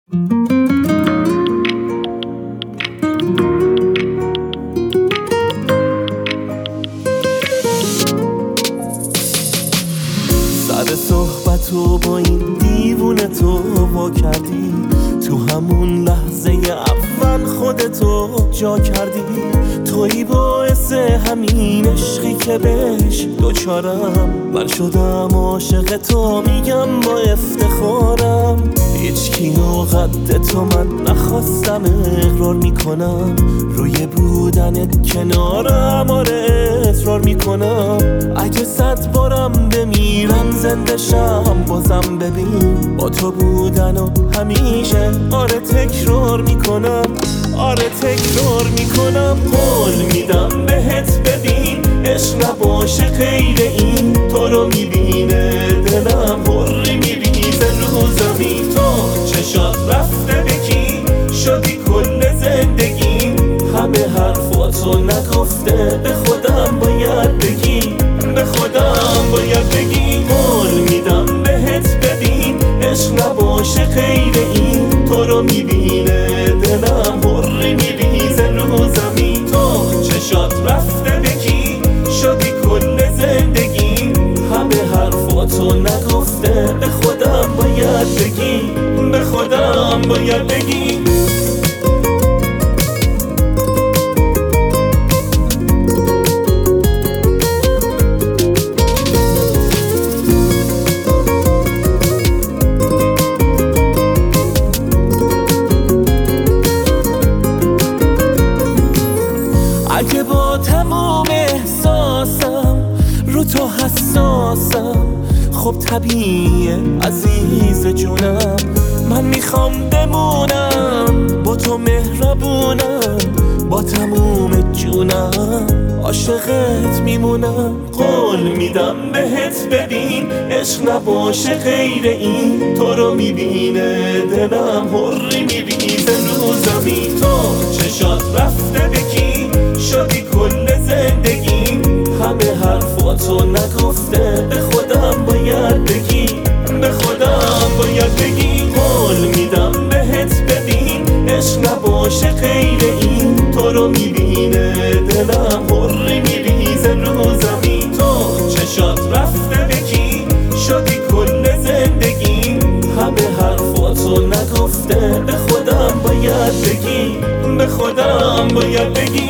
سر صحبتو با این دیوونه تو وا کردی، تو همون لحظه اول خودتو جا کردی. تویی باعث همین عشقی که بهش دوچارم، من شدم عاشق تو، میگم با افتخارم. هیچکی و قد تو من نخواستم، اقرار میکنم روی بودنت کنارم، آره اصرار میکنم. اگه 100 بارم بمیرم زنده شم بازم ببین با تو بودن و همیشه آره تکرار میکنم، آره تکرار میکنم. قول میدم بهت ببین عشق نباشه غیر این، تو رو میبینه دلم حری میریزه رو زمین. تو چشات رفته بکی شدی کل زندگی، همه حرفاتو نگفته به خودم باید بگی، به خودم باید بگی. قول میدم بهت ببین عشق نباشه غیر این، تو رو میبینه دلم حری میریزه رو زمین. تو چشات رفته بکی شدی کل زندگی، همه حرفاتو نگفته به خودم باید بگی، به خودم باید بگی. اگه با تمام احساسم رو تو حساسم، خب طبیعیه عزیز جونم، من میخوام بمونم با تو مهربونم، با تموم جونم عاشقت میمونم. قول میدم بهت ببین عشق نباشه غیر این، تو رو میبینه دلم حری میریزه رو زمین. تو چشات رفته بکی شدی کل زندگی، همه حرفاتو نگفته به خودم باید بگی، به خودم باید بگی. قول میدم بهت ببین عشق نباشه غیر این، تو رو میبینه دلم حری میریزه رو زمین. تو چشات رفته بکی شدی کل زندگی، همه حرفاتو نگفته به خودم باید بگی، به خودم باید بگی.